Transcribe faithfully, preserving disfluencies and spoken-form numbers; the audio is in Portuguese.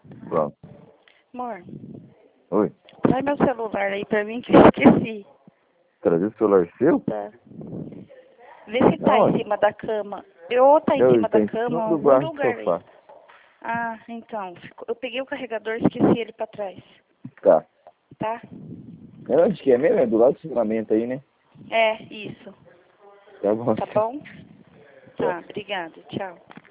Pronto. Amor, Oi. traz meu celular aí pra mim que eu esqueci. Trazer o celular seu? Tá. Vê se tá Aonde? em cima da cama. Ou tá em Eu, cima tá da em cama, cima do algum braço do lugar aí. sofá. Ah, então. ficou- Eu peguei o carregador e esqueci ele pra trás. Tá. Tá? É onde que é mesmo? É do lado do estacionamento aí, né? É, isso. Tá bom. Tá bom? Tchau. Tá, obrigada. Tchau.